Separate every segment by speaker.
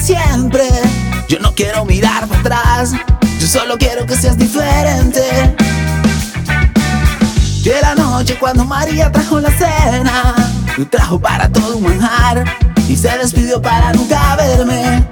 Speaker 1: siempre. Yo no quiero mirar para atrás, yo solo quiero que seas diferente. Y la noche cuando María trajo la cena, lo trajo para todo un manjar y se despidió para nunca verme.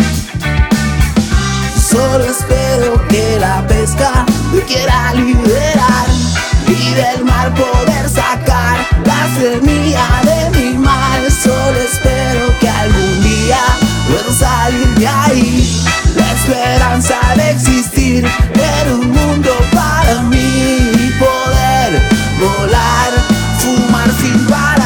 Speaker 1: Solo espero que la pesca me quiera liberar y del mar poder sacar la semilla de mi mal. Solo espero que algún día pueda salir de ahí. La esperanza de existir en un mundo para mí y poder volar, fumar sin parar.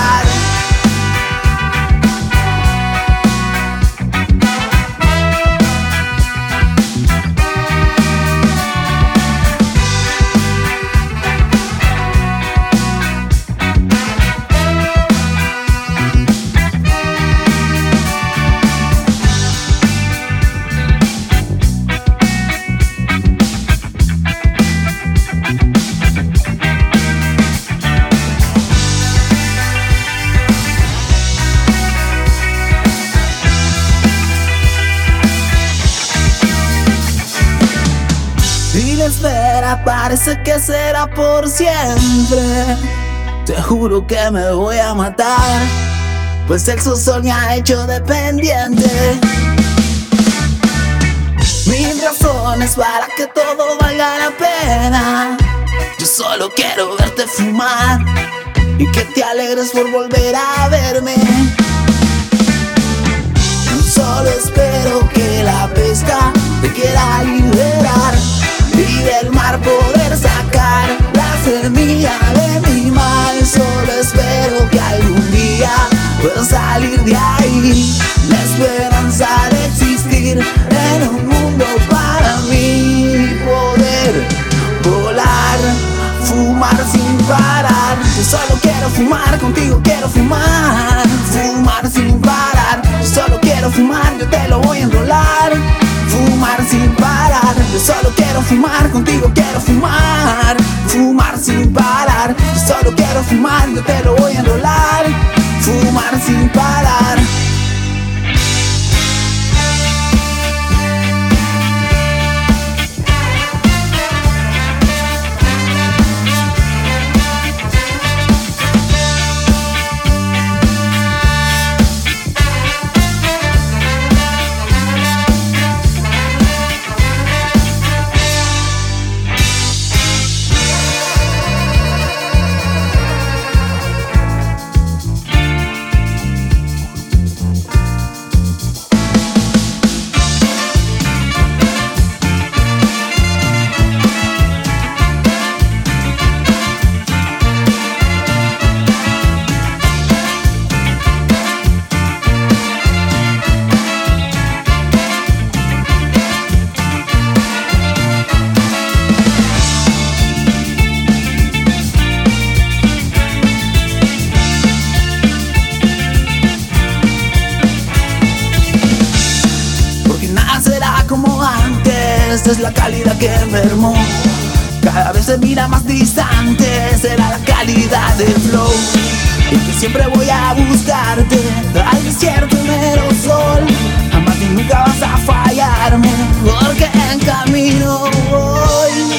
Speaker 1: Y la espera parece que será por siempre. Te juro que me voy a matar, pues el sol me ha hecho dependiente. Mil razones para que todo valga la pena. Yo solo quiero verte fumar y que te alegres por volver a verme. Solo espero que la pesca te quiera liberar y del mar poder sacar la semilla de mi mal. Solo espero que algún día pueda salir de ahí. La esperanza de existir en un mundo para mí, poder volar, fumar sin parar. Yo solo quiero fumar contigo, quiero fumar, fumar sin parar. Yo solo quiero fumar, yo te lo voy a enrolar. Fumar sin parar, yo solo quiero fumar contigo, quiero fumar, fumar sin parar. Yo solo quiero fumar, yo te lo voy a enrolar. Fumar sin parar. Como antes, es la calidad que enfermó. Cada vez se mira más distante, será la calidad del flow. Y que siempre voy a buscarte al desierto y mero sol. Jamás y nunca vas a fallarme, porque en camino voy.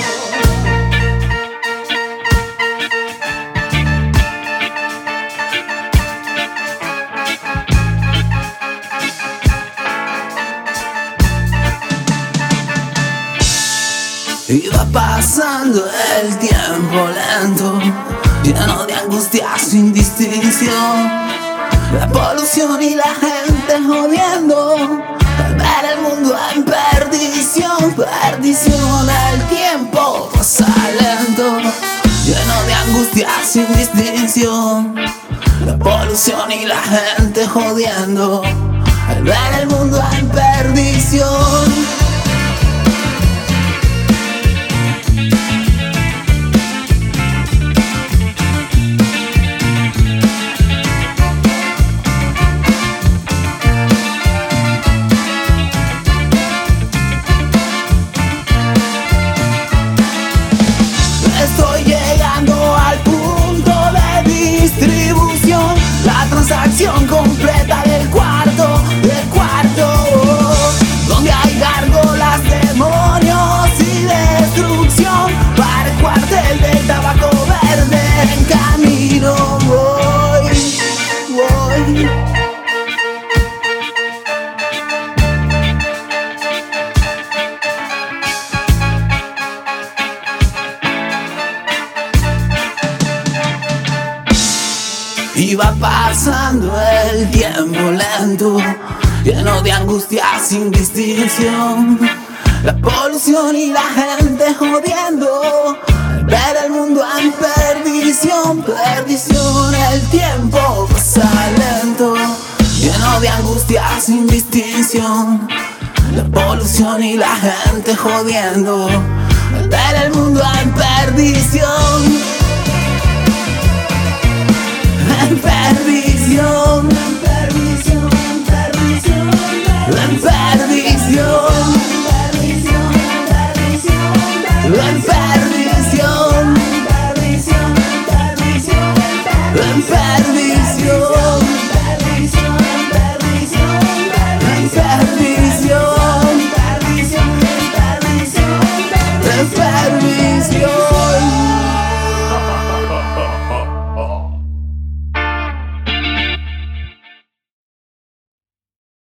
Speaker 1: Y va pasando el tiempo lento, lleno de angustia sin distinción. La polución y la gente jodiendo, al ver el mundo en perdición. Perdición, el tiempo pasa lento, lleno de angustia sin distinción. La polución y la gente jodiendo, al ver el mundo en perdición. Estoy llegando al punto de distribución, la transacción completa del cuarto, va pasando el tiempo lento, lleno de angustia sin distinción. La polución y la gente jodiendo, ver el mundo en perdición, perdición. El tiempo pasa lento, lleno de angustia sin distinción. La polución y la gente jodiendo, ver el mundo en perdición, en perdición.